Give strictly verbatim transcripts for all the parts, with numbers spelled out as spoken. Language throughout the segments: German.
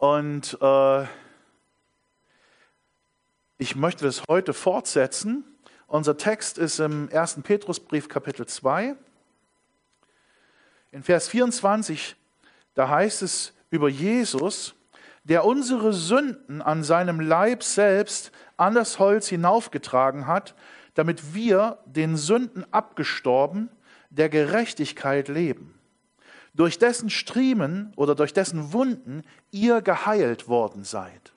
Und äh, ich möchte das heute fortsetzen. Unser Text ist im ersten Petrusbrief, Kapitel zwei. In Vers vierundzwanzig, da heißt es über Jesus, der unsere Sünden an seinem Leib selbst an das Holz hinaufgetragen hat, damit wir den Sünden abgestorben, der Gerechtigkeit leben, durch dessen Striemen oder durch dessen Wunden ihr geheilt worden seid.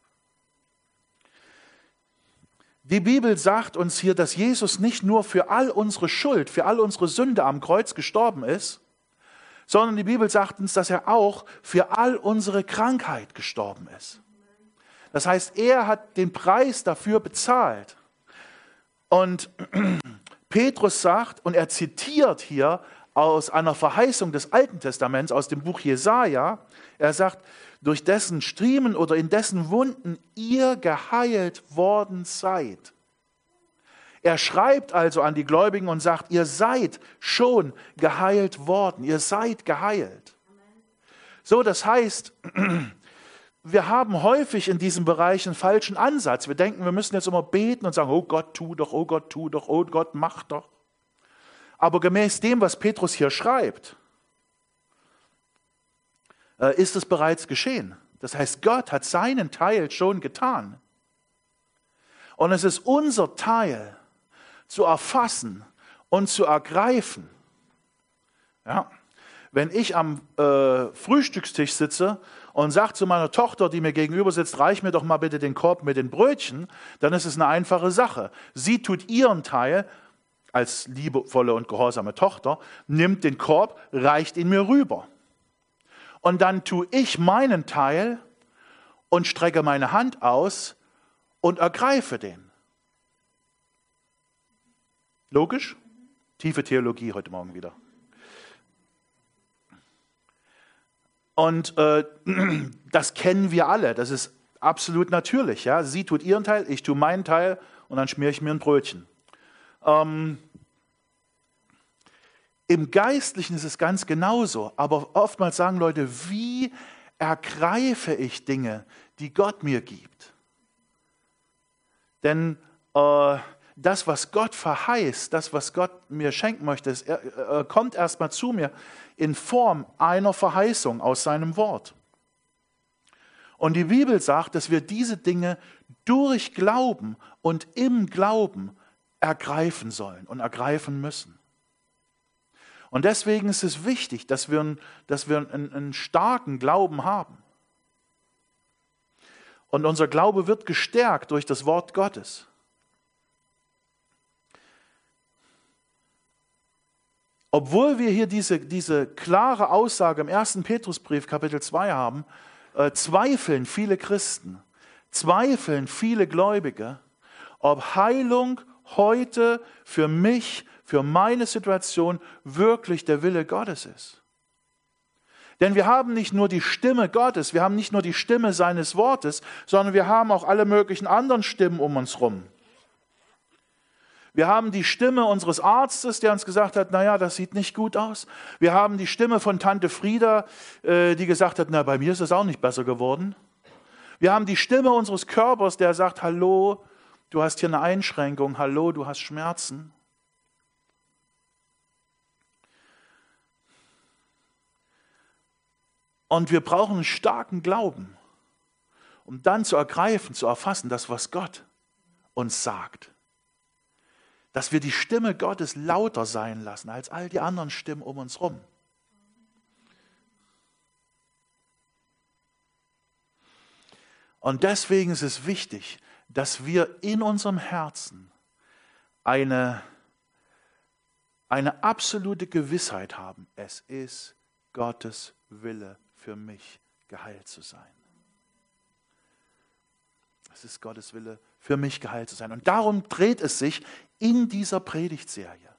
Die Bibel sagt uns hier, dass Jesus nicht nur für all unsere Schuld, für all unsere Sünde am Kreuz gestorben ist, sondern die Bibel sagt uns, dass er auch für all unsere Krankheit gestorben ist. Das heißt, er hat den Preis dafür bezahlt. Und Petrus sagt, und er zitiert hier aus einer Verheißung des Alten Testaments, aus dem Buch Jesaja, er sagt, durch dessen Striemen oder in dessen Wunden ihr geheilt worden seid. Er schreibt also an die Gläubigen und sagt, ihr seid schon geheilt worden, ihr seid geheilt. So, das heißt, wir haben häufig in diesem Bereich einen falschen Ansatz. Wir denken, wir müssen jetzt immer beten und sagen, oh Gott, tu doch, oh Gott, tu doch, oh Gott, mach doch. Aber gemäß dem, was Petrus hier schreibt, ist es bereits geschehen. Das heißt, Gott hat seinen Teil schon getan. Und es ist unser Teil, zu erfassen und zu ergreifen. Ja. Wenn ich am äh, Frühstückstisch sitze und sage zu meiner Tochter, die mir gegenüber sitzt, reich mir doch mal bitte den Korb mit den Brötchen, dann ist es eine einfache Sache. Sie tut ihren Teil als liebevolle und gehorsame Tochter, nimmt den Korb, reicht ihn mir rüber. Und dann tue ich meinen Teil und strecke meine Hand aus und ergreife den. Logisch? Tiefe Theologie heute Morgen wieder. Und äh, das kennen wir alle, das ist absolut natürlich. Ja? Sie tut ihren Teil, ich tue meinen Teil und dann schmiere ich mir ein Brötchen. Ähm, Im Geistlichen ist es ganz genauso, aber oftmals sagen Leute, wie ergreife ich Dinge, die Gott mir gibt? Denn äh, das, was Gott verheißt, das, was Gott mir schenken möchte, es, äh, kommt erstmal zu mir in Form einer Verheißung aus seinem Wort. Und die Bibel sagt, dass wir diese Dinge durch Glauben und im Glauben ergreifen sollen und ergreifen müssen. Und deswegen ist es wichtig, dass wir, dass wir einen, einen starken Glauben haben. Und unser Glaube wird gestärkt durch das Wort Gottes. Obwohl wir hier diese, diese klare Aussage im ersten Petrusbrief, Kapitel zwei haben, äh, zweifeln viele Christen, zweifeln viele Gläubige, ob Heilung heute für mich, für meine Situation wirklich der Wille Gottes ist. Denn wir haben nicht nur die Stimme Gottes, wir haben nicht nur die Stimme seines Wortes, sondern wir haben auch alle möglichen anderen Stimmen um uns herum. Wir haben die Stimme unseres Arztes, der uns gesagt hat, naja, das sieht nicht gut aus. Wir haben die Stimme von Tante Frieda, die gesagt hat, na, bei mir ist es auch nicht besser geworden. Wir haben die Stimme unseres Körpers, der sagt, hallo, du hast hier eine Einschränkung, hallo, du hast Schmerzen. Und wir brauchen einen starken Glauben, um dann zu ergreifen, zu erfassen, das, was Gott uns sagt. Dass wir die Stimme Gottes lauter sein lassen als all die anderen Stimmen um uns herum. Und deswegen ist es wichtig, dass wir in unserem Herzen eine, eine absolute Gewissheit haben, es ist Gottes Wille für mich, geheilt zu sein. Es ist Gottes Wille, für mich geheilt zu sein. Und darum dreht es sich in dieser Predigtserie.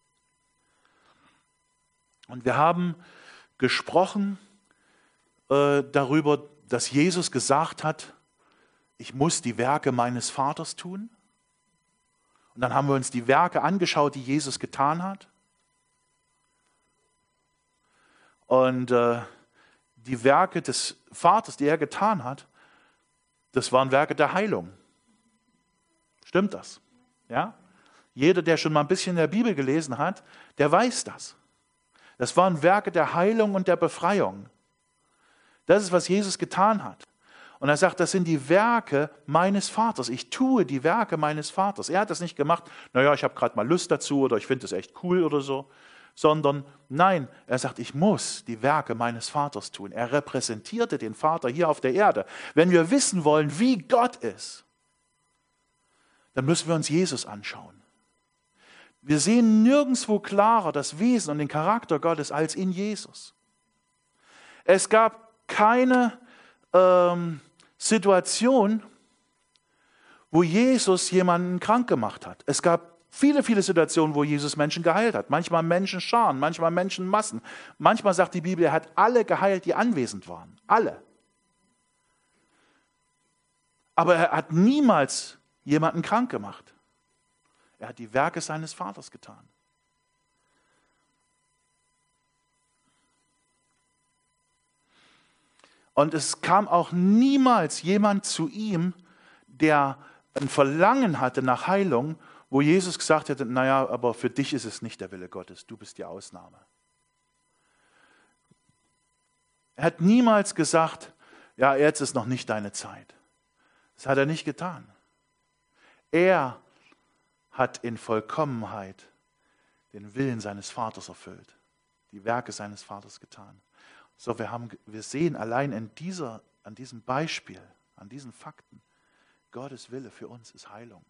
Und wir haben gesprochen äh, darüber, dass Jesus gesagt hat, ich muss die Werke meines Vaters tun. Und dann haben wir uns die Werke angeschaut, die Jesus getan hat. Und äh, die Werke des Vaters, die er getan hat, das waren Werke der Heilung. Stimmt das? Ja? Jeder, der schon mal ein bisschen in der Bibel gelesen hat, der weiß das. Das waren Werke der Heilung und der Befreiung. Das ist, was Jesus getan hat. Und er sagt, das sind die Werke meines Vaters. Ich tue die Werke meines Vaters. Er hat das nicht gemacht, naja, ich habe gerade mal Lust dazu oder ich finde das echt cool oder so. Sondern nein, er sagt, ich muss die Werke meines Vaters tun. Er repräsentierte den Vater hier auf der Erde. Wenn wir wissen wollen, wie Gott ist, dann müssen wir uns Jesus anschauen. Wir sehen nirgendwo klarer das Wesen und den Charakter Gottes als in Jesus. Es gab keine ähm, Situation, wo Jesus jemanden krank gemacht hat. Es gab viele, viele Situationen, wo Jesus Menschen geheilt hat. Manchmal Menschenscharen, manchmal Menschenmassen. Manchmal sagt die Bibel, er hat alle geheilt, die anwesend waren. Alle. Aber er hat niemals jemanden krank gemacht. Er hat die Werke seines Vaters getan. Und es kam auch niemals jemand zu ihm, der ein Verlangen hatte nach Heilung, wo Jesus gesagt hätte, naja, aber für dich ist es nicht der Wille Gottes, du bist die Ausnahme. Er hat niemals gesagt, ja, jetzt ist noch nicht deine Zeit. Das hat er nicht getan. Er hat in Vollkommenheit den Willen seines Vaters erfüllt, die Werke seines Vaters getan. So, wir, haben, wir sehen allein in dieser, an diesem Beispiel, an diesen Fakten, Gottes Wille für uns ist Heilung.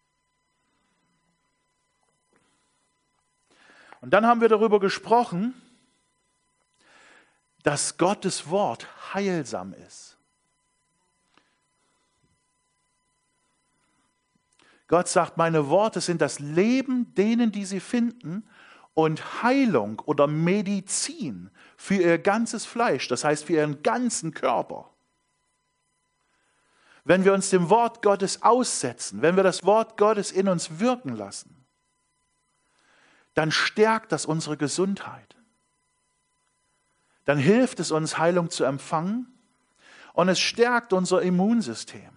Und dann haben wir darüber gesprochen, dass Gottes Wort heilsam ist. Gott sagt, meine Worte sind das Leben denen, die sie finden, und Heilung oder Medizin für ihr ganzes Fleisch, das heißt für ihren ganzen Körper. Wenn wir uns dem Wort Gottes aussetzen, wenn wir das Wort Gottes in uns wirken lassen, dann stärkt das unsere Gesundheit. Dann hilft es uns, Heilung zu empfangen, und es stärkt unser Immunsystem.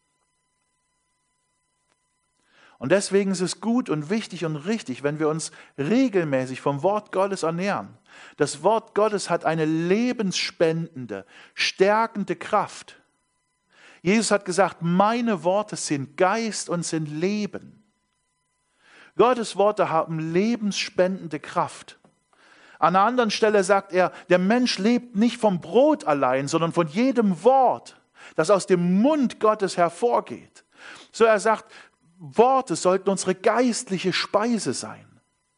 Und deswegen ist es gut und wichtig und richtig, wenn wir uns regelmäßig vom Wort Gottes ernähren. Das Wort Gottes hat eine lebensspendende, stärkende Kraft. Jesus hat gesagt, meine Worte sind Geist und sind Leben. Gottes Worte haben lebensspendende Kraft. An einer anderen Stelle sagt er, der Mensch lebt nicht vom Brot allein, sondern von jedem Wort, das aus dem Mund Gottes hervorgeht. So er sagt, Worte sollten unsere geistliche Speise sein.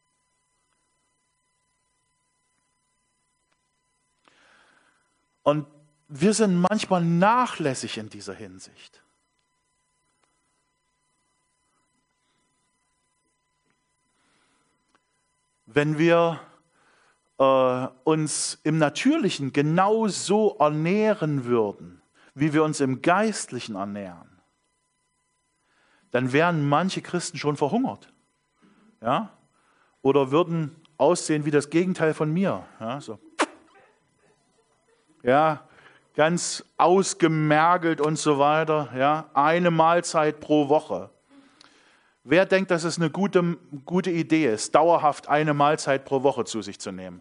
Und wir sind manchmal nachlässig in dieser Hinsicht. Wenn wir äh, uns im Natürlichen genauso ernähren würden, wie wir uns im Geistlichen ernähren, dann wären manche Christen schon verhungert. Ja? Oder würden aussehen wie das Gegenteil von mir. Ja, so. Ja, ganz ausgemergelt und so weiter. Ja? Eine Mahlzeit pro Woche. Wer denkt, dass es eine gute, gute Idee ist, dauerhaft eine Mahlzeit pro Woche zu sich zu nehmen?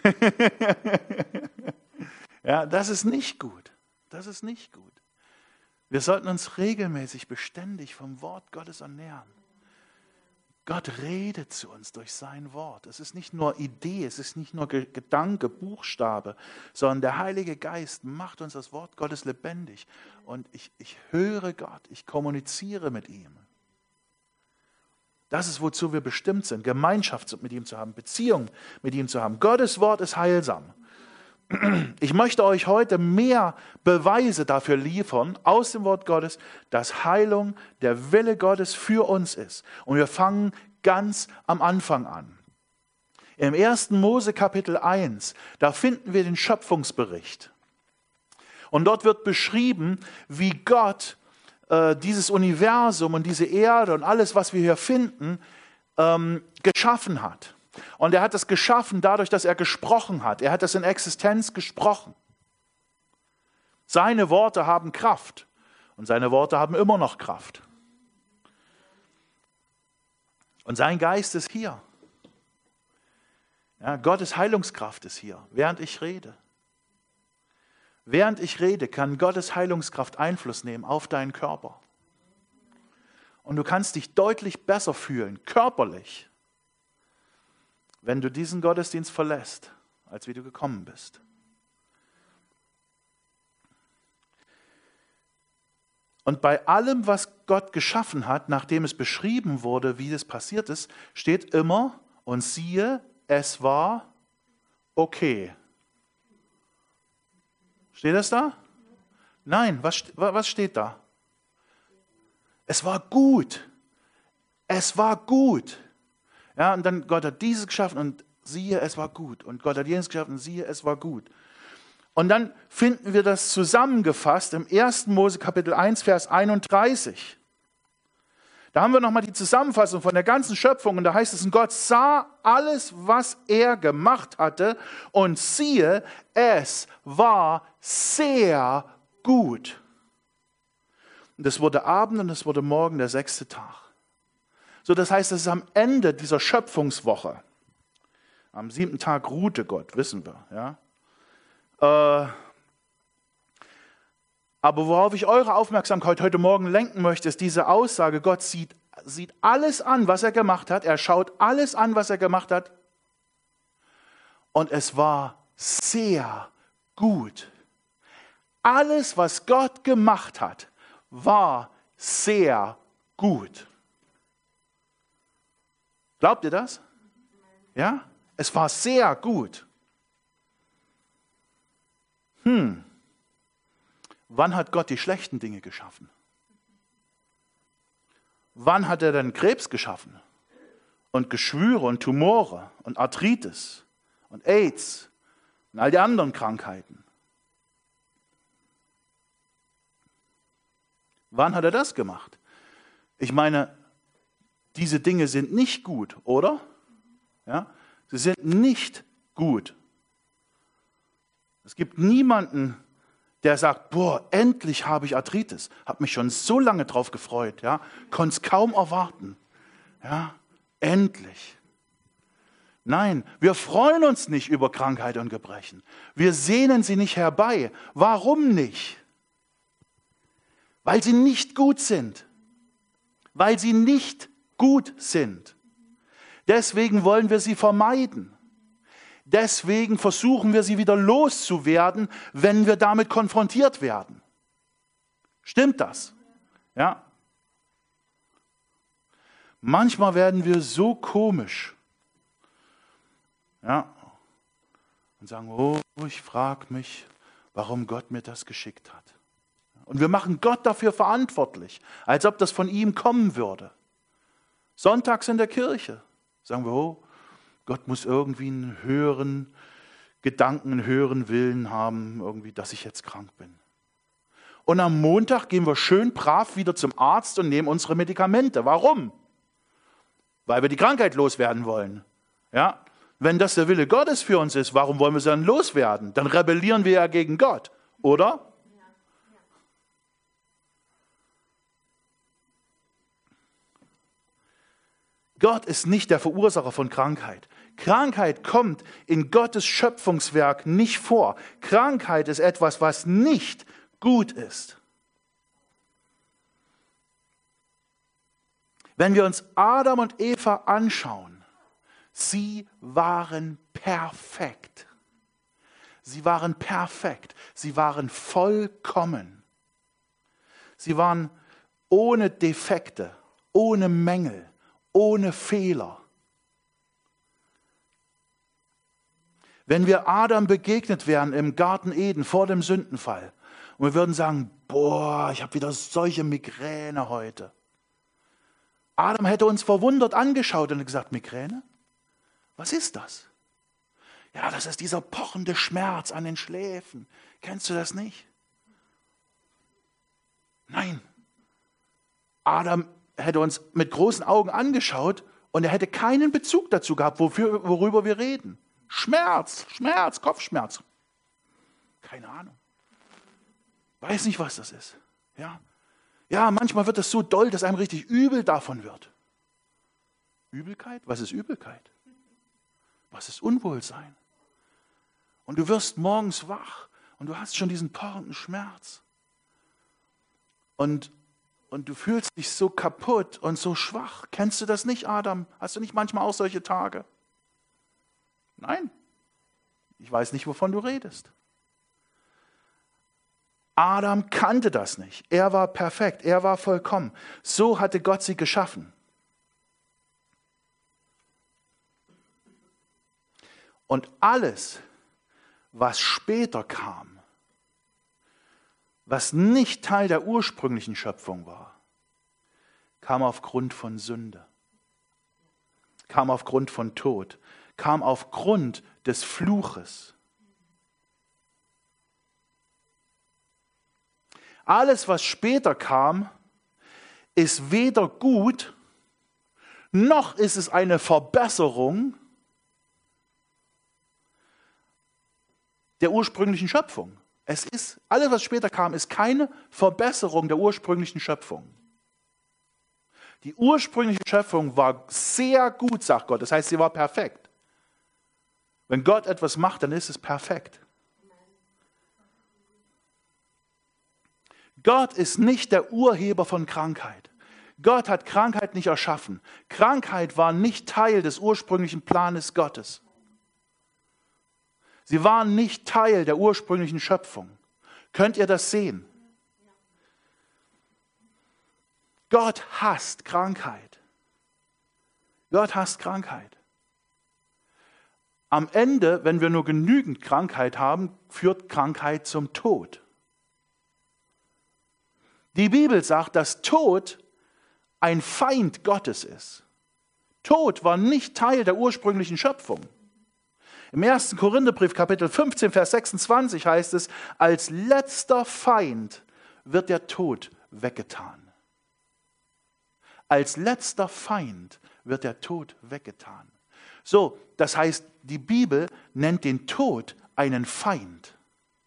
Ja, das ist nicht gut. Das ist nicht gut. Wir sollten uns regelmäßig, beständig vom Wort Gottes ernähren. Gott redet zu uns durch sein Wort. Es ist nicht nur Idee, es ist nicht nur Gedanke, Buchstabe, sondern der Heilige Geist macht uns das Wort Gottes lebendig. Und ich, ich höre Gott, ich kommuniziere mit ihm. Das ist, wozu wir bestimmt sind, Gemeinschaft mit ihm zu haben, Beziehung mit ihm zu haben. Gottes Wort ist heilsam. Ich möchte euch heute mehr Beweise dafür liefern, aus dem Wort Gottes, dass Heilung der Wille Gottes für uns ist. Und wir fangen ganz am Anfang an. Im ersten Mose Kapitel eins, da finden wir den Schöpfungsbericht. Und dort wird beschrieben, wie Gott äh, dieses Universum und diese Erde und alles, was wir hier finden, ähm, geschaffen hat. Und er hat es geschaffen dadurch, dass er gesprochen hat. Er hat es in Existenz gesprochen. Seine Worte haben Kraft und seine Worte haben immer noch Kraft. Und sein Geist ist hier. Ja, Gottes Heilungskraft ist hier, während ich rede. Während ich rede, kann Gottes Heilungskraft Einfluss nehmen auf deinen Körper. Und du kannst dich deutlich besser fühlen, körperlich, wenn du diesen Gottesdienst verlässt, als wie du gekommen bist. Und bei allem, was Gott geschaffen hat, nachdem es beschrieben wurde, wie das passiert ist, steht immer, und siehe, es war okay. Steht das da? Nein, was, was steht da? Es war gut. Es war gut. Ja, und dann Gott hat dieses geschaffen und siehe, es war gut. Und Gott hat jenes geschaffen und siehe, es war gut. Und dann finden wir das zusammengefasst im ersten Mose Kapitel eins, Vers einunddreißig. Da haben wir nochmal die Zusammenfassung von der ganzen Schöpfung und da heißt es, und Gott sah alles, was er gemacht hatte und siehe, es war sehr gut. Und es wurde Abend und es wurde Morgen, der sechste Tag. So, das heißt, es ist am Ende dieser Schöpfungswoche. Am siebten Tag ruhte Gott, wissen wir. Ja? Äh, aber worauf ich eure Aufmerksamkeit heute Morgen lenken möchte, ist diese Aussage, Gott sieht, sieht alles an, was er gemacht hat. Er schaut alles an, was er gemacht hat. Und es war sehr gut. Alles, was Gott gemacht hat, war sehr gut. Glaubt ihr das? Ja? Es war sehr gut. Hm. Wann hat Gott die schlechten Dinge geschaffen? Wann hat er denn Krebs geschaffen? Und Geschwüre und Tumore und Arthritis und AIDS und all die anderen Krankheiten? Wann hat er das gemacht? Ich meine, diese Dinge sind nicht gut, oder? Ja? Sie sind nicht gut. Es gibt niemanden, der sagt, boah, endlich habe ich Arthritis. Habe mich schon so lange drauf gefreut. Ja? Konnte es kaum erwarten. Ja? Endlich. Nein, wir freuen uns nicht über Krankheit und Gebrechen. Wir sehnen sie nicht herbei. Warum nicht? Weil sie nicht gut sind. Weil sie nicht gut sind. Deswegen wollen wir sie vermeiden. Deswegen versuchen wir sie wieder loszuwerden, wenn wir damit konfrontiert werden. Stimmt das? Ja. Manchmal werden wir so komisch. Ja. Und sagen, oh, ich frage mich, warum Gott mir das geschickt hat. Und wir machen Gott dafür verantwortlich, als ob das von ihm kommen würde. Sonntags in der Kirche sagen wir, oh, Gott muss irgendwie einen höheren Gedanken, einen höheren Willen haben, irgendwie, dass ich jetzt krank bin. Und am Montag gehen wir schön brav wieder zum Arzt und nehmen unsere Medikamente. Warum? Weil wir die Krankheit loswerden wollen. Ja? Wenn das der Wille Gottes für uns ist, warum wollen wir sie dann loswerden? Dann rebellieren wir ja gegen Gott, oder? Gott ist nicht der Verursacher von Krankheit. Krankheit kommt in Gottes Schöpfungswerk nicht vor. Krankheit ist etwas, was nicht gut ist. Wenn wir uns Adam und Eva anschauen, sie waren perfekt. Sie waren perfekt. Sie waren vollkommen. Sie waren ohne Defekte, ohne Mängel. Ohne Fehler. Wenn wir Adam begegnet wären im Garten Eden vor dem Sündenfall und wir würden sagen, boah, ich habe wieder solche Migräne heute. Adam hätte uns verwundert angeschaut und gesagt, Migräne? Was ist das? Ja, das ist dieser pochende Schmerz an den Schläfen. Kennst du das nicht? Nein. Adam hätte uns mit großen Augen angeschaut und er hätte keinen Bezug dazu gehabt, wofür, worüber wir reden. Schmerz, Schmerz, Kopfschmerz. Keine Ahnung. Weiß nicht, was das ist. Ja, ja, manchmal wird es so doll, dass einem richtig übel davon wird. Übelkeit? Was ist Übelkeit? Was ist Unwohlsein? Und du wirst morgens wach und du hast schon diesen pochenden Schmerz. Und, und du fühlst dich so kaputt und so schwach. Kennst du das nicht, Adam? Hast du nicht manchmal auch solche Tage? Nein. Ich weiß nicht, wovon du redest. Adam kannte das nicht. Er war perfekt, er war vollkommen. So hatte Gott sie geschaffen. Und alles, was später kam, was nicht Teil der ursprünglichen Schöpfung war, kam aufgrund von Sünde, kam aufgrund von Tod, kam aufgrund des Fluches. Alles, was später kam, ist weder gut, noch ist es eine Verbesserung der ursprünglichen Schöpfung. Es ist, alles, was später kam, ist keine Verbesserung der ursprünglichen Schöpfung. Die ursprüngliche Schöpfung war sehr gut, sagt Gott. Das heißt, sie war perfekt. Wenn Gott etwas macht, dann ist es perfekt. Gott ist nicht der Urheber von Krankheit. Gott hat Krankheit nicht erschaffen. Krankheit war nicht Teil des ursprünglichen Planes Gottes. Sie waren nicht Teil der ursprünglichen Schöpfung. Könnt ihr das sehen? Gott hasst Krankheit. Gott hasst Krankheit. Am Ende, wenn wir nur genügend Krankheit haben, führt Krankheit zum Tod. Die Bibel sagt, dass Tod ein Feind Gottes ist. Tod war nicht Teil der ursprünglichen Schöpfung. Im ersten Korintherbrief, Kapitel fünfzehn, Vers sechsundzwanzig heißt es, als letzter Feind wird der Tod weggetan. Als letzter Feind wird der Tod weggetan. So, das heißt, die Bibel nennt den Tod einen Feind.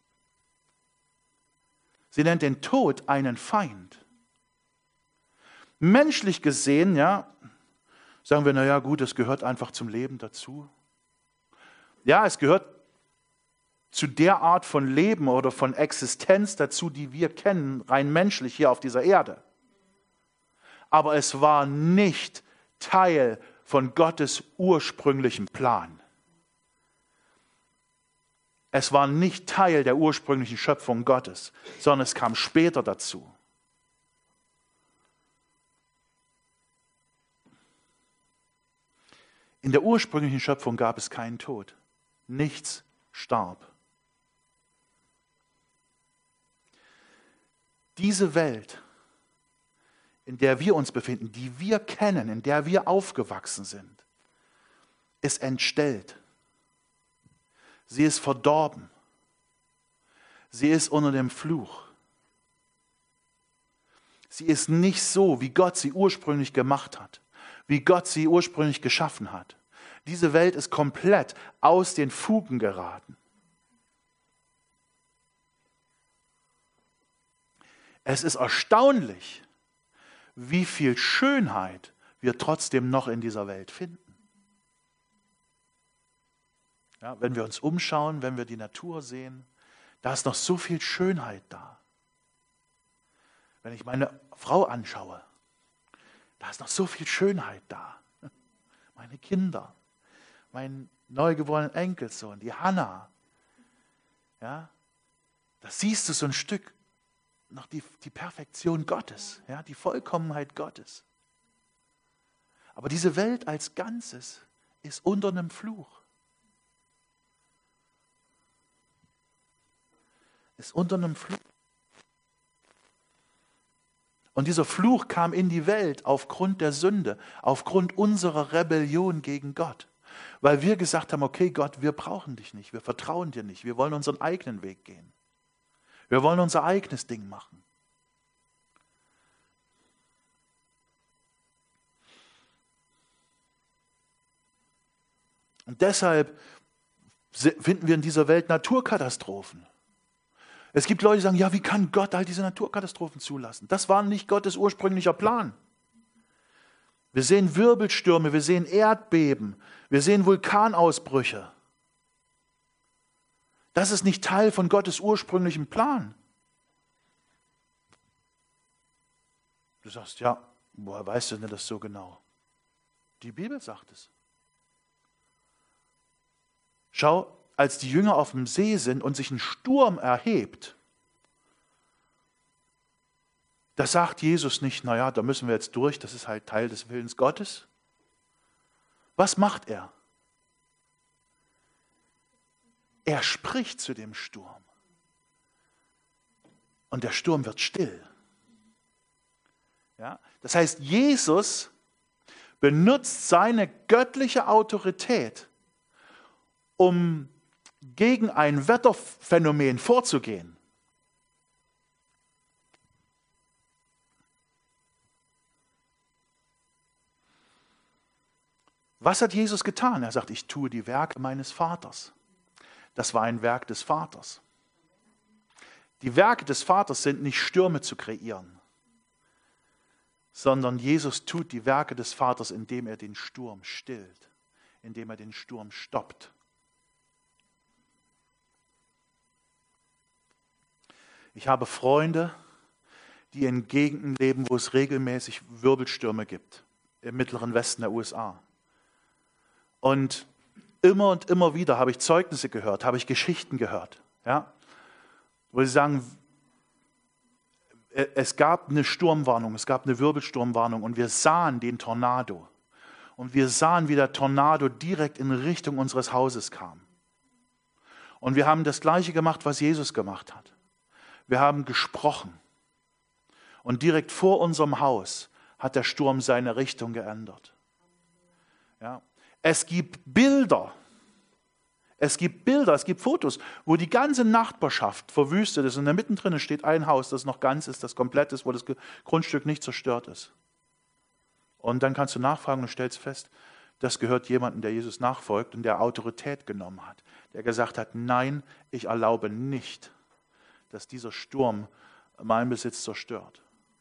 Sie nennt den Tod einen Feind. Menschlich gesehen, ja, sagen wir, naja gut, es gehört einfach zum Leben dazu. Ja, es gehört zu der Art von Leben oder von Existenz dazu, die wir kennen, rein menschlich hier auf dieser Erde. Aber es war nicht Teil von Gottes ursprünglichem Plan. Es war nicht Teil der ursprünglichen Schöpfung Gottes, sondern es kam später dazu. In der ursprünglichen Schöpfung gab es keinen Tod. Nichts starb. Diese Welt, in der wir uns befinden, die wir kennen, in der wir aufgewachsen sind, ist entstellt. Sie ist verdorben. Sie ist unter dem Fluch. Sie ist nicht so, wie Gott sie ursprünglich gemacht hat, wie Gott sie ursprünglich geschaffen hat. Diese Welt ist komplett aus den Fugen geraten. Es ist erstaunlich, wie viel Schönheit wir trotzdem noch in dieser Welt finden. Ja, wenn wir uns umschauen, wenn wir die Natur sehen, da ist noch so viel Schönheit da. Wenn ich meine Frau anschaue, da ist noch so viel Schönheit da. Meine Kinder, mein neugeborenen Enkelsohn, die Hannah. Ja, da siehst du so ein Stück noch die, die Perfektion Gottes, ja, die Vollkommenheit Gottes. Aber diese Welt als Ganzes ist unter einem Fluch. Ist unter einem Fluch. Und dieser Fluch kam in die Welt aufgrund der Sünde, aufgrund unserer Rebellion gegen Gott. Weil wir gesagt haben, okay Gott, wir brauchen dich nicht, wir vertrauen dir nicht, wir wollen unseren eigenen Weg gehen. Wir wollen unser eigenes Ding machen. Und deshalb finden wir in dieser Welt Naturkatastrophen. Es gibt Leute, die sagen, ja, wie kann Gott all diese Naturkatastrophen zulassen? Das war nicht Gottes ursprünglicher Plan. Wir sehen Wirbelstürme, wir sehen Erdbeben, wir sehen Vulkanausbrüche. Das ist nicht Teil von Gottes ursprünglichem Plan. Du sagst, ja, woher weißt du denn das so genau? Die Bibel sagt es. Schau, als die Jünger auf dem See sind und sich ein Sturm erhebt, da sagt Jesus nicht, naja, da müssen wir jetzt durch, das ist halt Teil des Willens Gottes. Was macht er? Er spricht zu dem Sturm. Und der Sturm wird still. Ja? Das heißt, Jesus benutzt seine göttliche Autorität, um gegen ein Wetterphänomen vorzugehen. Was hat Jesus getan? Er sagt, ich tue die Werke meines Vaters. Das war ein Werk des Vaters. Die Werke des Vaters sind nicht Stürme zu kreieren, sondern Jesus tut die Werke des Vaters, indem er den Sturm stillt, indem er den Sturm stoppt. Ich habe Freunde, die in Gegenden leben, wo es regelmäßig Wirbelstürme gibt, im mittleren Westen der U S A. Und immer und immer wieder habe ich Zeugnisse gehört, habe ich Geschichten gehört, ja, wo sie sagen, es gab eine Sturmwarnung, es gab eine Wirbelsturmwarnung und wir sahen den Tornado. Und wir sahen, wie der Tornado direkt in Richtung unseres Hauses kam. Und wir haben das Gleiche gemacht, was Jesus gemacht hat. Wir haben gesprochen. Und direkt vor unserem Haus hat der Sturm seine Richtung geändert. Ja. Es gibt Bilder, es gibt Bilder, es gibt Fotos, wo die ganze Nachbarschaft verwüstet ist und da mittendrin steht ein Haus, das noch ganz ist, das komplett ist, wo das Grundstück nicht zerstört ist. Und dann kannst du nachfragen und stellst fest, das gehört jemandem, der Jesus nachfolgt und der Autorität genommen hat, der gesagt hat, nein, ich erlaube nicht, dass dieser Sturm meinen Besitz zerstört.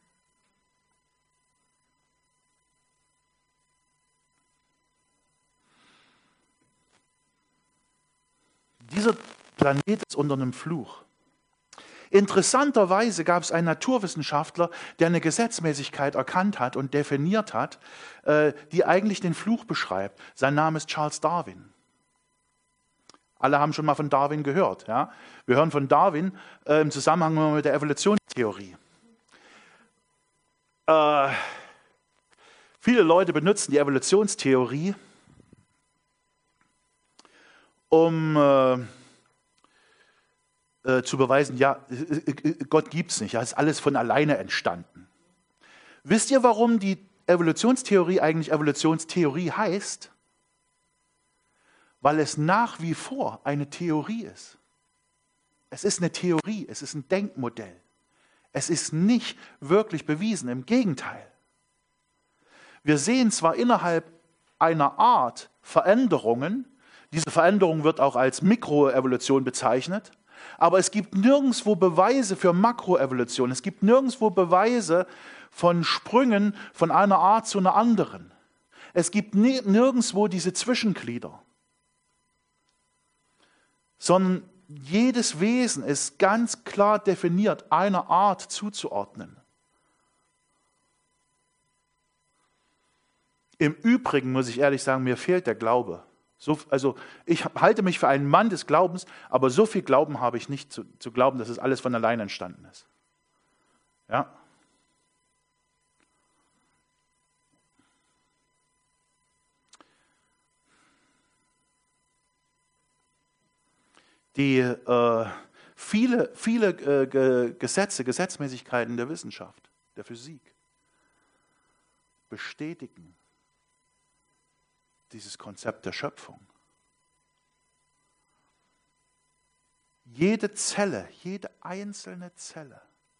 Dieser Planet ist unter einem Fluch. Interessanterweise gab es einen Naturwissenschaftler, der eine Gesetzmäßigkeit erkannt hat und definiert hat, die eigentlich den Fluch beschreibt. Sein Name ist Charles Darwin. Alle haben schon mal von Darwin gehört. Ja? Wir hören von Darwin äh, im Zusammenhang mit der Evolutionstheorie. Äh, viele Leute benutzen die Evolutionstheorie, um äh, äh, zu beweisen, ja, Gott gibt es nicht, ja, es ist alles von alleine entstanden. Wisst ihr, warum die Evolutionstheorie eigentlich Evolutionstheorie heißt? Weil es nach wie vor eine Theorie ist. Es ist eine Theorie, es ist ein Denkmodell. Es ist nicht wirklich bewiesen, im Gegenteil. Wir sehen zwar innerhalb einer Art Veränderungen, diese Veränderung wird auch als Mikroevolution bezeichnet, aber es gibt nirgendwo Beweise für Makroevolution. Es gibt nirgendwo Beweise von Sprüngen von einer Art zu einer anderen. Es gibt nirgendwo diese Zwischenglieder. Sondern jedes Wesen ist ganz klar definiert, einer Art zuzuordnen. Im Übrigen muss ich ehrlich sagen, mir fehlt der Glaube. So, also ich halte mich für einen Mann des Glaubens, aber so viel Glauben habe ich nicht zu, zu glauben, dass es alles von allein entstanden ist. Ja. Die äh, viele, viele äh, Ge- Gesetze, Gesetzmäßigkeiten der Wissenschaft, der Physik bestätigen dieses Konzept der Schöpfung. Jede Zelle, jede einzelne Zelle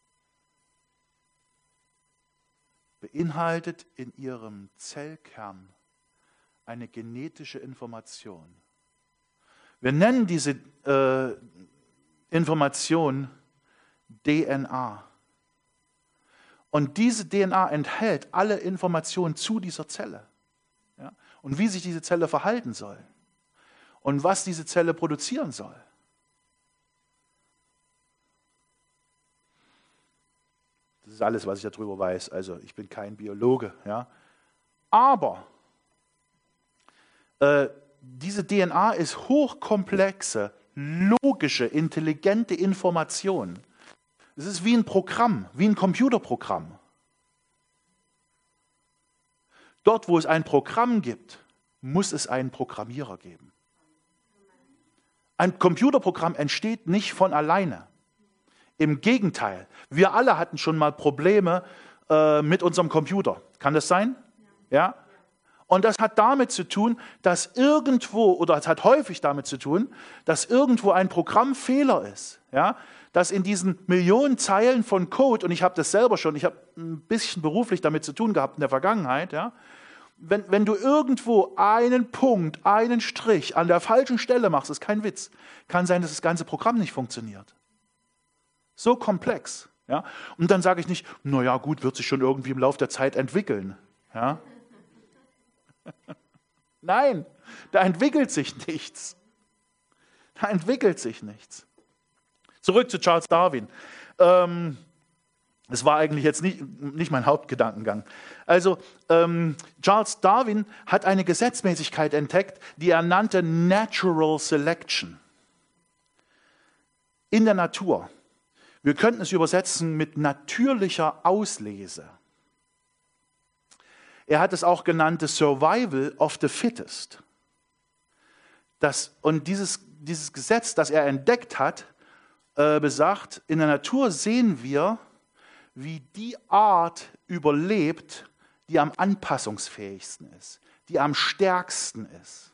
beinhaltet in ihrem Zellkern eine genetische Information. Wir nennen diese äh, Information D N A. Und diese D N A enthält alle Informationen zu dieser Zelle. Ja? Und wie sich diese Zelle verhalten soll. Und was diese Zelle produzieren soll. Das ist alles, was ich darüber weiß. Also ich bin kein Biologe. Ja? Aber äh, diese D N A ist hochkomplexe, logische, intelligente Information. Es ist wie ein Programm, wie ein Computerprogramm. Dort, wo es ein Programm gibt, muss es einen Programmierer geben. Ein Computerprogramm entsteht nicht von alleine. Im Gegenteil, wir alle hatten schon mal Probleme äh, mit unserem Computer. Kann das sein? Ja? Und das hat damit zu tun, dass irgendwo, oder es hat häufig damit zu tun, dass irgendwo ein Programmfehler ist. Ja? Dass in diesen Millionen Zeilen von Code, und ich habe das selber schon, ich habe ein bisschen beruflich damit zu tun gehabt in der Vergangenheit, ja? wenn, wenn du irgendwo einen Punkt, einen Strich an der falschen Stelle machst, ist kein Witz, kann sein, dass das ganze Programm nicht funktioniert. So komplex. Ja? Und dann sage ich nicht, naja gut, wird sich schon irgendwie im Laufe der Zeit entwickeln. Ja? Nein, da entwickelt sich nichts. Da entwickelt sich nichts. Zurück zu Charles Darwin. Ähm, das war eigentlich jetzt nicht, nicht mein Hauptgedankengang. Also ähm, Charles Darwin hat eine Gesetzmäßigkeit entdeckt, die er nannte Natural Selection. In der Natur. Wir könnten es übersetzen mit natürlicher Auslese. Er hat es auch genannt, the survival of the fittest. Das, und dieses, dieses Gesetz, das er entdeckt hat, äh, besagt, in der Natur sehen wir, wie die Art überlebt, die am anpassungsfähigsten ist, die am stärksten ist,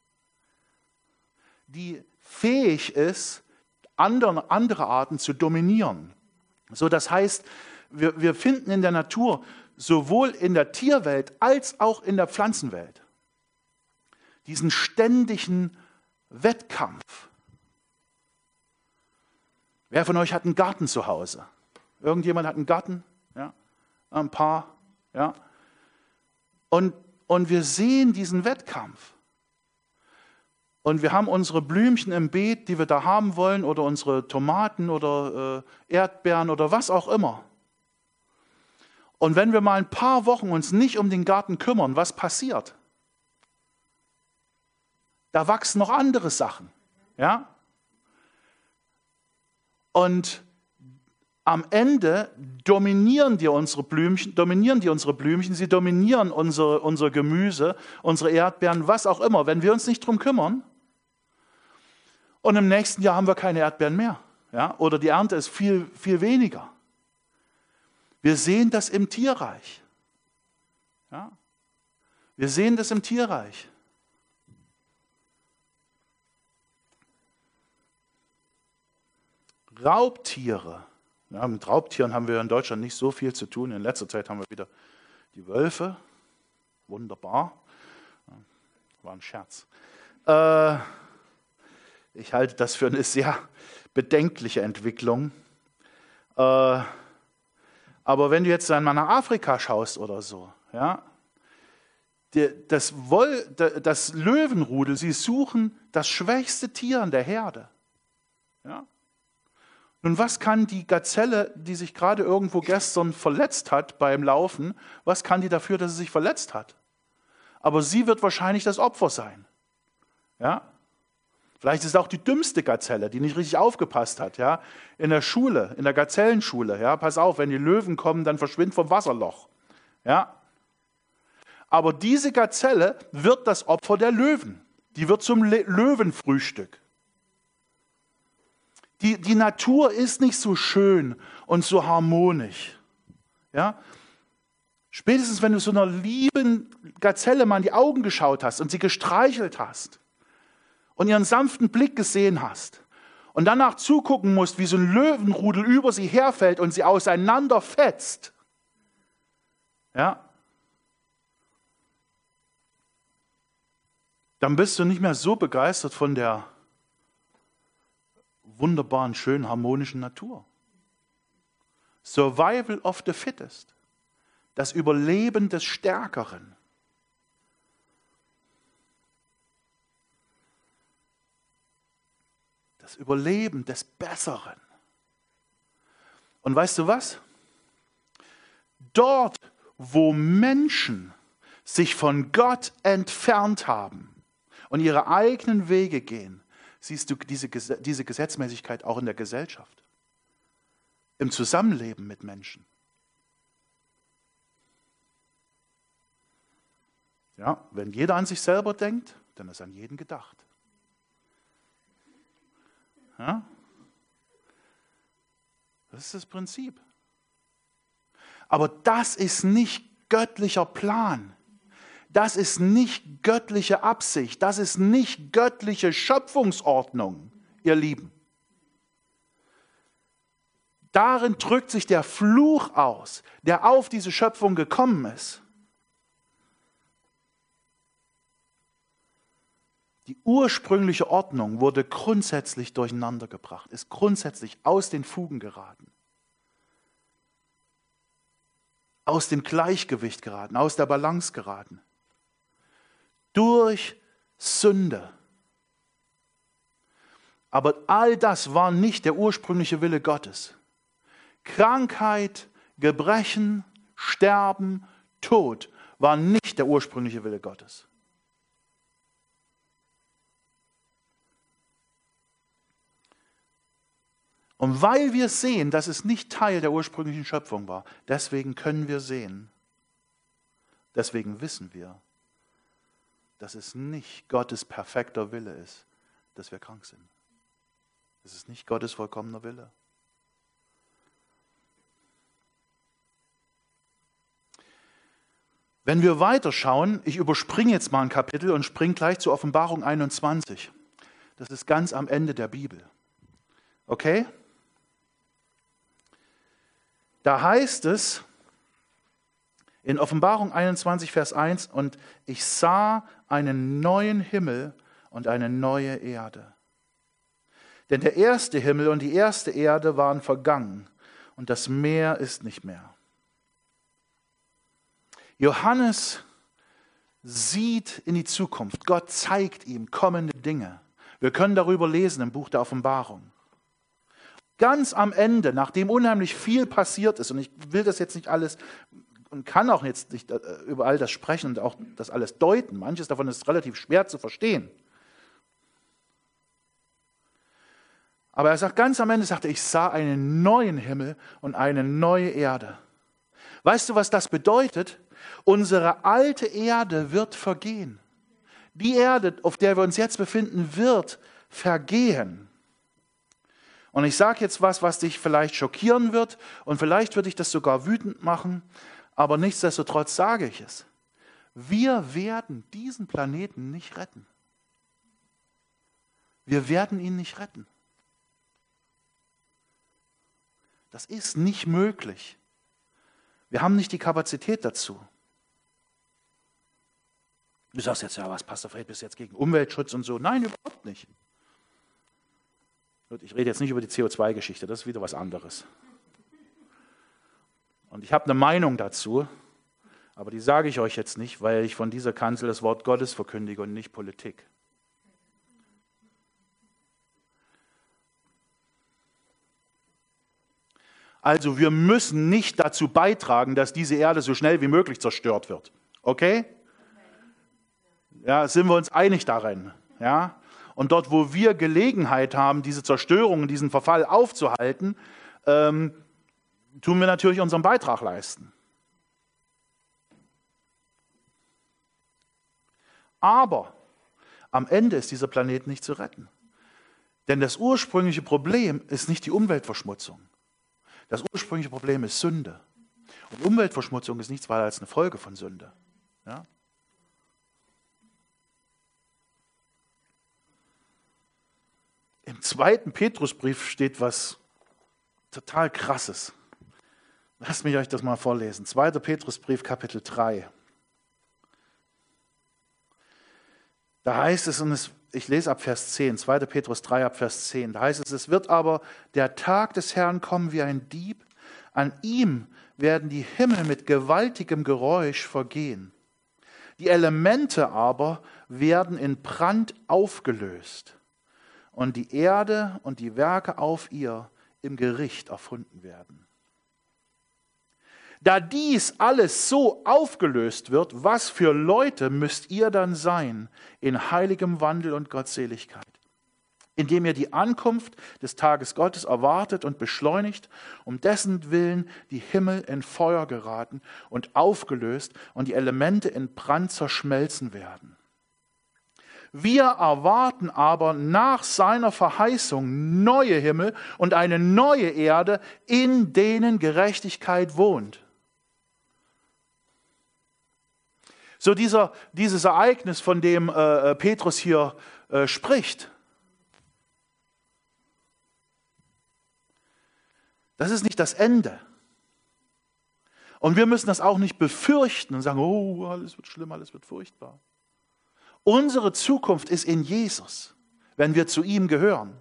die fähig ist, andere, andere Arten zu dominieren. So, das heißt, wir, wir finden in der Natur sowohl in der Tierwelt als auch in der Pflanzenwelt diesen ständigen Wettkampf. Wer von euch hat einen Garten zu Hause? Irgendjemand hat einen Garten? Ja? Ein paar? Ja? Und, und wir sehen diesen Wettkampf. Und wir haben unsere Blümchen im Beet, die wir da haben wollen, oder unsere Tomaten oder äh, Erdbeeren oder was auch immer. Und wenn wir mal ein paar Wochen uns nicht um den Garten kümmern, was passiert? Da wachsen noch andere Sachen. Ja? Und am Ende dominieren die unsere Blümchen, dominieren die unsere Blümchen, sie dominieren unsere, unser Gemüse, unsere Erdbeeren, was auch immer, wenn wir uns nicht drum kümmern. Und im nächsten Jahr haben wir keine Erdbeeren mehr. Ja? Oder die Ernte ist viel, viel weniger. Wir sehen das im Tierreich. Ja? Wir sehen das im Tierreich. Raubtiere. Ja, mit Raubtieren haben wir in Deutschland nicht so viel zu tun. In letzter Zeit haben wir wieder die Wölfe. Wunderbar. War ein Scherz. Äh, ich halte das für eine sehr bedenkliche Entwicklung. Äh, aber wenn du jetzt einmal nach Afrika schaust oder so, ja, das, Woll, das Löwenrudel, sie suchen das schwächste Tier in der Herde. Ja. Nun, was kann die Gazelle, die sich gerade irgendwo gestern verletzt hat beim Laufen, was kann die dafür, dass sie sich verletzt hat? Aber sie wird wahrscheinlich das Opfer sein. Ja? Vielleicht ist es auch die dümmste Gazelle, die nicht richtig aufgepasst hat. Ja? In der Schule, in der Gazellenschule. Ja? Pass auf, wenn die Löwen kommen, dann verschwind vom Wasserloch. Ja? Aber diese Gazelle wird das Opfer der Löwen. Die wird zum Le- Löwenfrühstück. Die, die Natur ist nicht so schön und so harmonisch. Ja? Spätestens, wenn du so einer lieben Gazelle mal in die Augen geschaut hast und sie gestreichelt hast und ihren sanften Blick gesehen hast und danach zugucken musst, wie so ein Löwenrudel über sie herfällt und sie auseinanderfetzt, ja, dann bist du nicht mehr so begeistert von der wunderbaren, schönen, harmonischen Natur. Survival of the fittest. Das Überleben des Stärkeren. Das Überleben des Besseren. Und weißt du was? Dort, wo Menschen sich von Gott entfernt haben und ihre eigenen Wege gehen, siehst du diese, diese Gesetzmäßigkeit auch in der Gesellschaft, im Zusammenleben mit Menschen. Ja, wenn jeder an sich selber denkt, dann ist an jeden gedacht. Ja? Das ist das Prinzip. Aber das ist nicht göttlicher Plan. Das ist nicht göttliche Absicht. Das ist nicht göttliche Schöpfungsordnung, ihr Lieben. Darin drückt sich der Fluch aus, der auf diese Schöpfung gekommen ist. Die ursprüngliche Ordnung wurde grundsätzlich durcheinandergebracht, ist grundsätzlich aus den Fugen geraten. Aus dem Gleichgewicht geraten, aus der Balance geraten. Durch Sünde. Aber all das war nicht der ursprüngliche Wille Gottes. Krankheit, Gebrechen, Sterben, Tod war nicht der ursprüngliche Wille Gottes. Und weil wir sehen, dass es nicht Teil der ursprünglichen Schöpfung war, deswegen können wir sehen, deswegen wissen wir, dass es nicht Gottes perfekter Wille ist, dass wir krank sind. Es ist nicht Gottes vollkommener Wille. Wenn wir weiterschauen, ich überspringe jetzt mal ein Kapitel und springe gleich zur Offenbarung einundzwanzig. Das ist ganz am Ende der Bibel. Okay? Da heißt es in Offenbarung einundzwanzig, Vers eins, und ich sah einen neuen Himmel und eine neue Erde. Denn der erste Himmel und die erste Erde waren vergangen und das Meer ist nicht mehr. Johannes sieht in die Zukunft. Gott zeigt ihm kommende Dinge. Wir können darüber lesen im Buch der Offenbarung. Ganz am Ende, nachdem unheimlich viel passiert ist, und ich will das jetzt nicht alles und kann auch jetzt nicht über all das sprechen und auch das alles deuten, manches davon ist relativ schwer zu verstehen. Aber er sagt ganz am Ende, sagt er, ich sah einen neuen Himmel und eine neue Erde. Weißt du, was das bedeutet? Unsere alte Erde wird vergehen. Die Erde, auf der wir uns jetzt befinden, wird vergehen. Und ich sage jetzt was, was dich vielleicht schockieren wird und vielleicht wird dich das sogar wütend machen, aber nichtsdestotrotz sage ich es. Wir werden diesen Planeten nicht retten. Wir werden ihn nicht retten. Das ist nicht möglich. Wir haben nicht die Kapazität dazu. Du sagst jetzt, ja, was, Pastor Fred, bist du jetzt gegen Umweltschutz und so? Nein, überhaupt nicht. Ich rede jetzt nicht über die C O zwei Geschichte, das ist wieder was anderes. Und ich habe eine Meinung dazu, aber die sage ich euch jetzt nicht, weil ich von dieser Kanzel das Wort Gottes verkündige und nicht Politik. Also wir müssen nicht dazu beitragen, dass diese Erde so schnell wie möglich zerstört wird. Okay? Ja, sind wir uns einig darin? Ja? Und dort, wo wir Gelegenheit haben, diese Zerstörung, diesen Verfall aufzuhalten, ähm, tun wir natürlich unseren Beitrag leisten. Aber am Ende ist dieser Planet nicht zu retten. Denn das ursprüngliche Problem ist nicht die Umweltverschmutzung. Das ursprüngliche Problem ist Sünde. Und Umweltverschmutzung ist nichts weiter als eine Folge von Sünde. Ja? Im zweiten Petrusbrief steht was total Krasses. Lasst mich euch das mal vorlesen. zweiter Petrusbrief, Kapitel drei. Da heißt es, und es, ich lese ab Vers zehn, zweiter Petrus drei ab Vers zehn, da heißt es, es wird aber der Tag des Herrn kommen wie ein Dieb, An ihm werden die Himmel mit gewaltigem Geräusch vergehen. Die Elemente aber werden in Brand aufgelöst und die Erde und die Werke auf ihr im Gericht erfunden werden. Da dies alles so aufgelöst wird, was für Leute müsst ihr dann sein in heiligem Wandel und Gottseligkeit, indem ihr die Ankunft des Tages Gottes erwartet und beschleunigt, um dessen Willen die Himmel in Feuer geraten und aufgelöst und die Elemente in Brand zerschmelzen werden. Wir erwarten aber nach seiner Verheißung neue Himmel und eine neue Erde, in denen Gerechtigkeit wohnt. So dieser, dieses Ereignis, von dem äh, Petrus hier äh, spricht, das ist nicht das Ende. Und wir müssen das auch nicht befürchten und sagen, oh, alles wird schlimm, alles wird furchtbar. Unsere Zukunft ist in Jesus, wenn wir zu ihm gehören.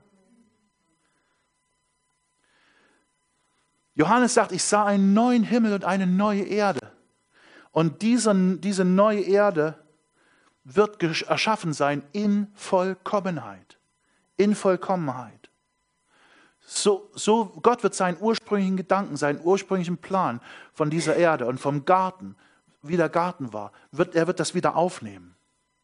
Johannes sagt, ich sah einen neuen Himmel und eine neue Erde. Und diese, diese neue Erde wird erschaffen sein in Vollkommenheit. In Vollkommenheit. So, so, Gott wird seinen ursprünglichen Gedanken, seinen ursprünglichen Plan von dieser Erde und vom Garten, wie der Garten war, wird, er wird das wieder aufnehmen.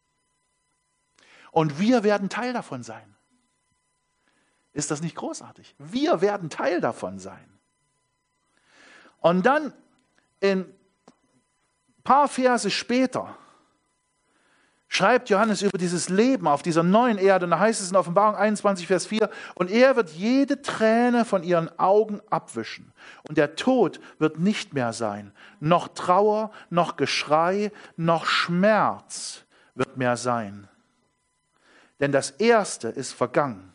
Und wir werden Teil davon sein. Ist das nicht großartig? Wir werden Teil davon sein. Und dann in ein paar Verse später schreibt Johannes über dieses Leben auf dieser neuen Erde. Und da heißt es in Offenbarung einundzwanzig, Vers vier, und er wird jede Träne von ihren Augen abwischen. Und der Tod wird nicht mehr sein. Noch Trauer, noch Geschrei, noch Schmerz wird mehr sein. Denn das Erste ist vergangen.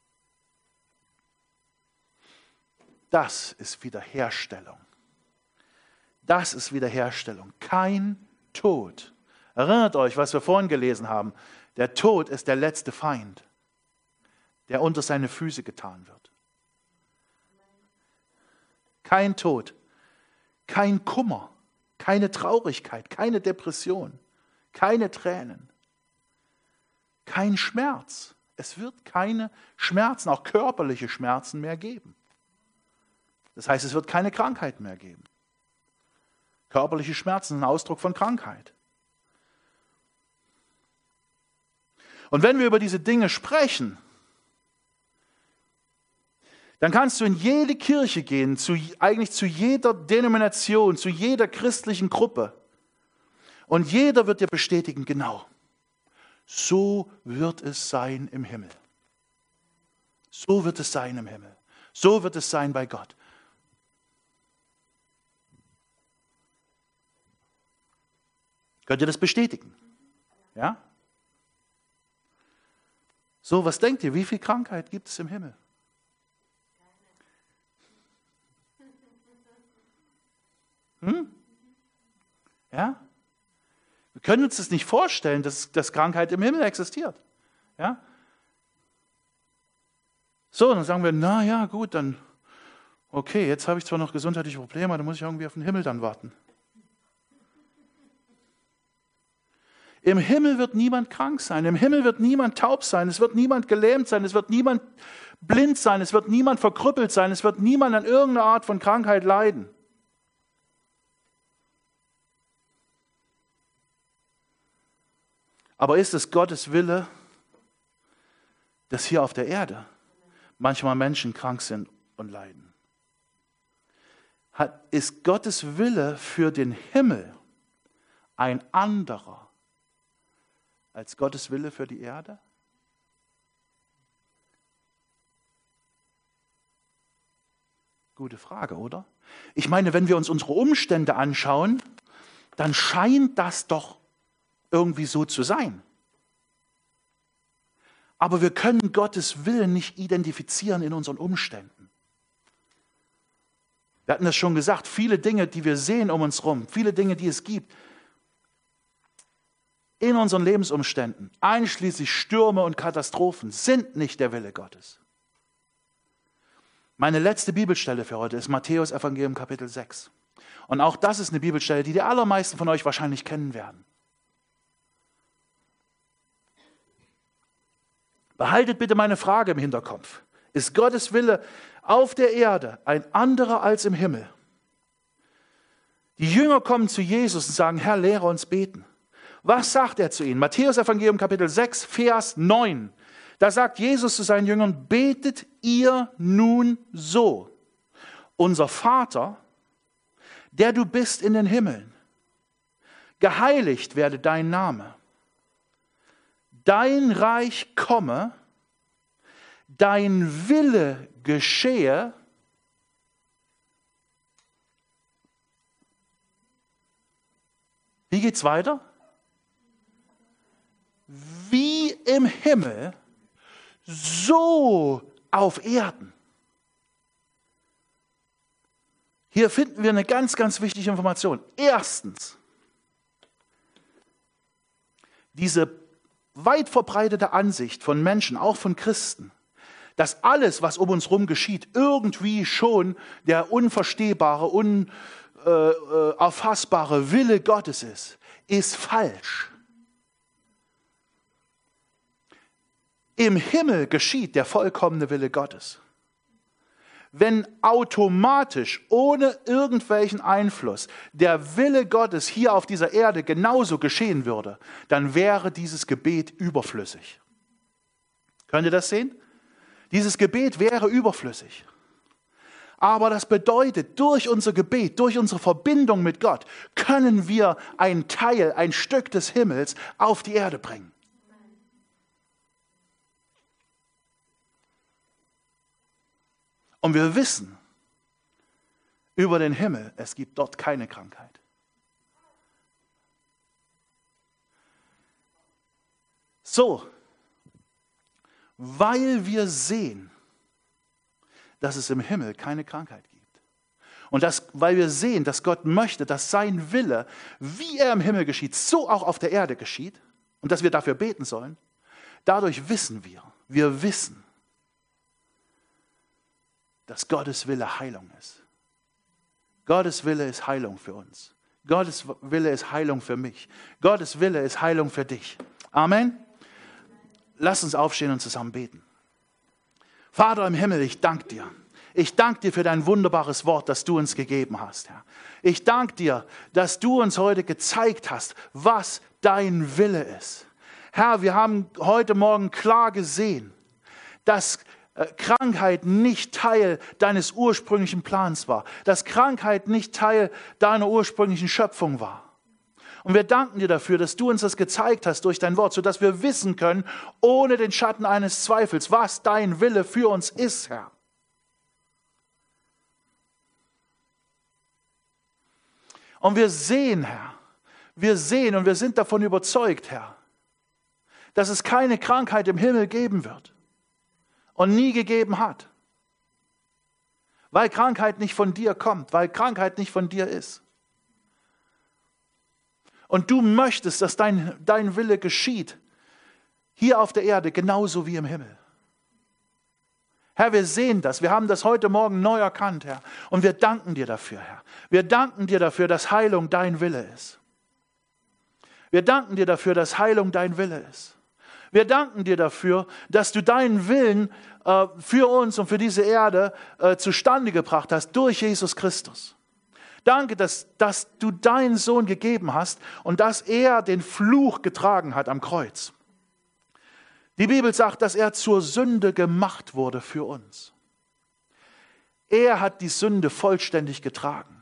Das ist Wiederherstellung. Das ist Wiederherstellung. Kein Tod. Erinnert euch, was wir vorhin gelesen haben. Der Tod ist der letzte Feind, der unter seine Füße getan wird. Kein Tod, kein Kummer, keine Traurigkeit, keine Depression, keine Tränen, kein Schmerz. Es wird keine Schmerzen, auch körperliche Schmerzen mehr geben. Das heißt, es wird keine Krankheit mehr geben. Körperliche Schmerzen sind ein Ausdruck von Krankheit. Und wenn wir über diese Dinge sprechen, dann kannst du in jede Kirche gehen, zu, eigentlich zu jeder Denomination, zu jeder christlichen Gruppe. Und jeder wird dir bestätigen, genau, so wird es sein im Himmel. So wird es sein im Himmel. So wird es sein bei Gott. Könnt ihr das bestätigen? Ja? So, was denkt ihr? Wie viel Krankheit gibt es im Himmel? Hm? Ja? Wir können uns das nicht vorstellen, dass, dass Krankheit im Himmel existiert. Ja? So, dann sagen wir, na ja, gut, dann, okay, jetzt habe ich zwar noch gesundheitliche Probleme, aber dann muss ich irgendwie auf den Himmel dann warten. Im Himmel wird niemand krank sein, im Himmel wird niemand taub sein, es wird niemand gelähmt sein, es wird niemand blind sein, es wird niemand verkrüppelt sein, es wird niemand an irgendeiner Art von Krankheit leiden. Aber ist es Gottes Wille, dass hier auf der Erde manchmal Menschen krank sind und leiden? Hat, ist Gottes Wille für den Himmel ein anderer als Gottes Wille für die Erde? Gute Frage, oder? Ich meine, wenn wir uns unsere Umstände anschauen, dann scheint das doch irgendwie so zu sein. Aber wir können Gottes Willen nicht identifizieren in unseren Umständen. Wir hatten das schon gesagt, viele Dinge, die wir sehen um uns herum, viele Dinge, die es gibt, in unseren Lebensumständen, einschließlich Stürme und Katastrophen, sind nicht der Wille Gottes. Meine letzte Bibelstelle für heute ist Matthäus Evangelium Kapitel sechs. Und auch das ist eine Bibelstelle, die die allermeisten von euch wahrscheinlich kennen werden. Behaltet bitte meine Frage im Hinterkopf. Ist Gottes Wille auf der Erde ein anderer als im Himmel? Die Jünger kommen zu Jesus und sagen, Herr, lehre uns beten. Was sagt er zu ihnen? Matthäus Evangelium Kapitel sechs, Vers neun. Da sagt Jesus zu seinen Jüngern, betet ihr nun so. Unser Vater, der du bist in den Himmeln, geheiligt werde dein Name. Dein Reich komme, dein Wille geschehe, wie geht's weiter? Wie im Himmel, so auf Erden. Hier finden wir eine ganz, ganz wichtige Information. Erstens, diese weit verbreitete Ansicht von Menschen, auch von Christen, dass alles, was um uns herum geschieht, irgendwie schon der unverstehbare, unerfassbare Wille Gottes ist, ist falsch. Im Himmel geschieht der vollkommene Wille Gottes. Wenn automatisch, ohne irgendwelchen Einfluss, der Wille Gottes hier auf dieser Erde genauso geschehen würde, dann wäre dieses Gebet überflüssig. Könnt ihr das sehen? Dieses Gebet wäre überflüssig. Aber das bedeutet, durch unser Gebet, durch unsere Verbindung mit Gott, können wir einen Teil, ein Stück des Himmels auf die Erde bringen. Und wir wissen über den Himmel, es gibt dort keine Krankheit. So, weil wir sehen, dass es im Himmel keine Krankheit gibt. Und das, weil wir sehen, dass Gott möchte, dass sein Wille, wie er im Himmel geschieht, so auch auf der Erde geschieht und dass wir dafür beten sollen, dadurch wissen wir, wir wissen, dass Gottes Wille Heilung ist. Gottes Wille ist Heilung für uns. Gottes Wille ist Heilung für mich. Gottes Wille ist Heilung für dich. Amen. Lass uns aufstehen und zusammen beten. Vater im Himmel, ich danke dir. Ich danke dir für dein wunderbares Wort, das du uns gegeben hast, Herr. Ich danke dir, dass du uns heute gezeigt hast, was dein Wille ist. Herr, wir haben heute Morgen klar gesehen, dass Krankheit nicht Teil deines ursprünglichen Plans war, dass Krankheit nicht Teil deiner ursprünglichen Schöpfung war. Und wir danken dir dafür, dass du uns das gezeigt hast durch dein Wort, sodass wir wissen können, ohne den Schatten eines Zweifels, was dein Wille für uns ist, Herr. Und wir sehen, Herr, wir sehen und wir sind davon überzeugt, Herr, dass es keine Krankheit im Himmel geben wird. Und nie gegeben hat. Weil Krankheit nicht von dir kommt, weil Krankheit nicht von dir ist. Und du möchtest, dass dein, dein Wille geschieht, hier auf der Erde genauso wie im Himmel. Herr, wir sehen das, wir haben das heute Morgen neu erkannt, Herr. Und wir danken dir dafür, Herr. Wir danken dir dafür, dass Heilung dein Wille ist. Wir danken dir dafür, dass Heilung dein Wille ist. Wir danken dir dafür, dass du deinen Willen äh, für uns und für diese Erde äh, zustande gebracht hast durch Jesus Christus. Danke, dass, dass du deinen Sohn gegeben hast und dass er den Fluch getragen hat am Kreuz. Die Bibel sagt, dass er zur Sünde gemacht wurde für uns. Er hat die Sünde vollständig getragen.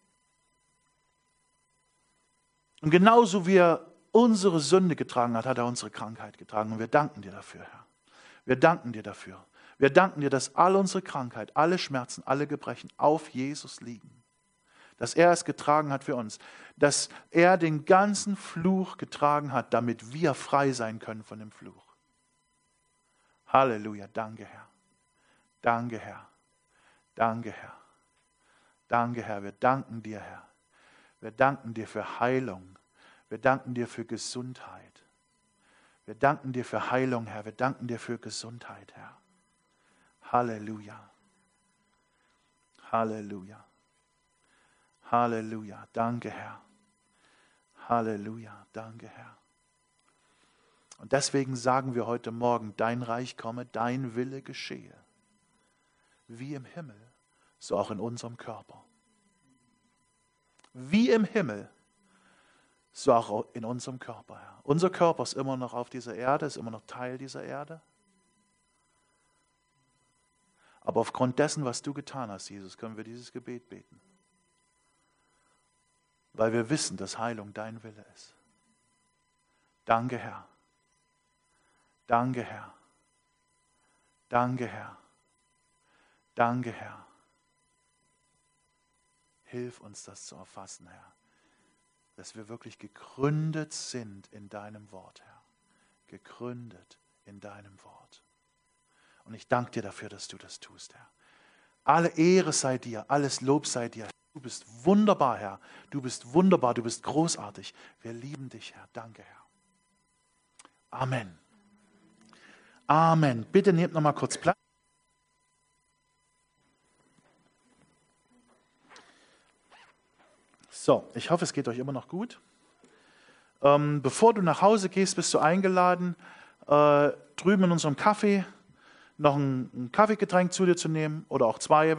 Und genauso wie er unsere Sünde getragen hat, hat er unsere Krankheit getragen. Und wir danken dir dafür, Herr. Wir danken dir dafür. Wir danken dir, dass all unsere Krankheit, alle Schmerzen, alle Gebrechen auf Jesus liegen. Dass er es getragen hat für uns. Dass er den ganzen Fluch getragen hat, damit wir frei sein können von dem Fluch. Halleluja. Danke, Herr. Danke, Herr. Danke, Herr. Danke, Herr. Wir danken dir, Herr. Wir danken dir für Heilung. Wir danken dir für Gesundheit. Wir danken dir für Heilung, Herr. Wir danken dir für Gesundheit, Herr. Halleluja. Halleluja. Halleluja. Danke, Herr. Halleluja. Danke, Herr. Und deswegen sagen wir heute Morgen, dein Reich komme, dein Wille geschehe. Wie im Himmel, so auch in unserem Körper. Wie im Himmel, so auch in unserem Körper, Herr. Unser Körper ist immer noch auf dieser Erde, ist immer noch Teil dieser Erde. Aber aufgrund dessen, was du getan hast, Jesus, können wir dieses Gebet beten. Weil wir wissen, dass Heilung dein Wille ist. Danke, Herr. Danke, Herr. Danke, Herr. Danke, Herr. Hilf uns, das zu erfassen, Herr. Dass wir wirklich gegründet sind in deinem Wort, Herr. Gegründet in deinem Wort. Und ich danke dir dafür, dass du das tust, Herr. Alle Ehre sei dir, alles Lob sei dir. Du bist wunderbar, Herr. Du bist wunderbar, du bist großartig. Wir lieben dich, Herr. Danke, Herr. Amen. Amen. Bitte nehmt noch mal kurz Platz. So, ich hoffe, es geht euch immer noch gut. Ähm, bevor du nach Hause gehst, bist du eingeladen, äh, drüben in unserem Café noch ein, ein Kaffeegetränk zu dir zu nehmen oder auch zwei.